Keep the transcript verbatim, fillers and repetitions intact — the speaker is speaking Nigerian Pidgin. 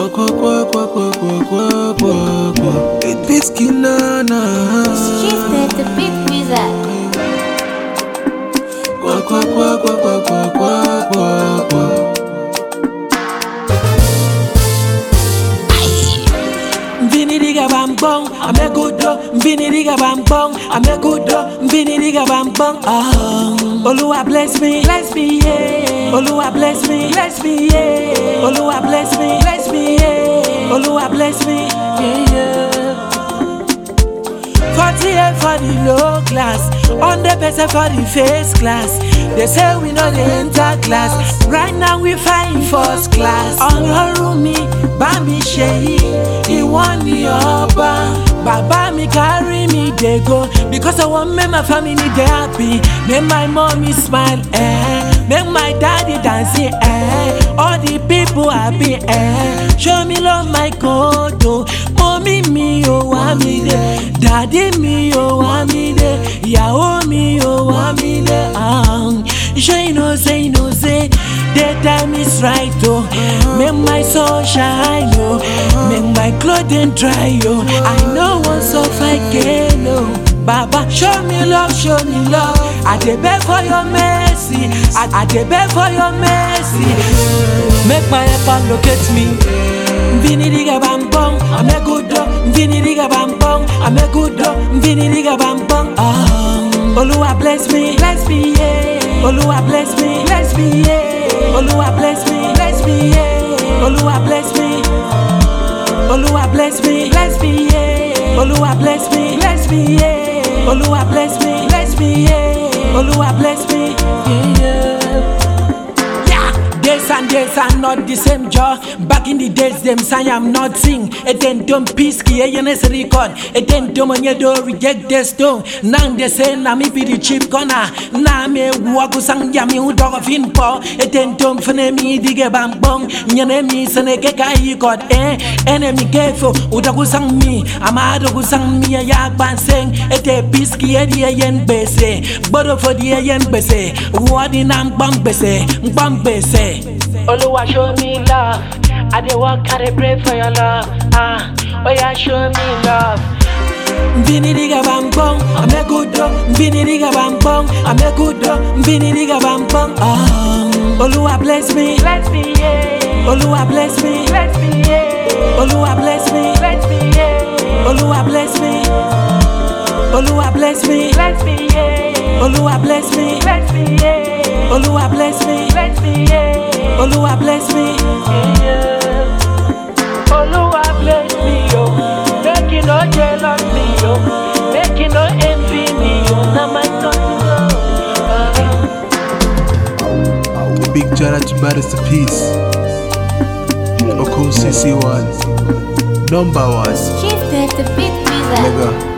Kwa kwa kwa kwa kwa kwa kwa kwa kwa. It beats Kinana. Shifted the big wizard. Kwa kwa kwa kwa kwa kwa kwa kwa kwa. Vini diga bam bong, I'm a good dog. Vini diga bam bong, I'm a good dog. Vini diga bam bong. Ah, Oluwa bless me, bless me, yeah. Oluwa bless me, bless me, yeah. Oluwa bless me, bless me, yeah. Oluwa bless me, yeah, yeah. forty-eight for the low class, one hundred percent for the face class. They say we know the enter class. Right now we find first class. On your me, Bami Sheyi, he won the upper. Baba me carry me they go because I want make my family they happy. Make my mommy smile, eh. Make my daddy dance, eh. All the people happy, eh. Show me love my kodo. Mommy me oh want me there. Daddy me oh want me there. Yahoo me oh want me there. Um, sure you know say you know say the time is right oh. Make my soul shine oh. Make my clothing dry oh. I know once of I can oh. Baba show me love, show me love. I dey beg for your mercy. I, I dey beg for your mercy. Make my helper locate me. Vini diga bam bong, I'm a good dog. Vini diga bam bong, I'm a good dog. Vini diga bam bong. Ah, Oluwa bless me, bless me, yeah. Oluwa bless me, bless me, yeah. Oluwa bless me, bless me, yeah. Oluwa bless me. Oluwa bless me, bless me, yeah. Oluwa bless me, bless me, yeah. Oluwa bless me, bless me, yeah. Oluwa bless me, yeah. Days and days are not the same jaw. Back in the days, them say I'm not sing. It then don't peace, ki eyenes record. It then don't money do reject this stone. Now they say na me be the cheap corner. Na me wagu sang ya mi udog of info. It then don't fune me dige bang bong. Nyane mi sene ke kai god eh. Enemy careful udagu sang me. Amado sang me a yak ban sing. It a peace ki eyen bese. Bodo for the eyen bese. Wadi nam bang bese. Bang bese. Oluwa show me love. I dey walk, I dey pray for your love. Ah, oh yeah, show me love. Vini diga bam bong, I'm a good dog. Vini diga bam bong, I'm a good dog. Vini diga bam bong. Ah, Oluwa bless me, bless me, yeah. Oluwa bless me, bless me, yeah. Oluwa bless me, bless me, yeah. Oluwa bless me. Oluwa bless me, bless me, yeah. Oluwa bless me, bless me, yeah. Oluwa bless me, bless me, yeah. Oluwa bless me, yeah. Oluwa bless me, yo. Make you no jealous me, yo. Make you no envy me, yo. Now my son, A big shout out to Baddest of Peace. Oko C C one. Number one. Shifted the big wizard. Nigga.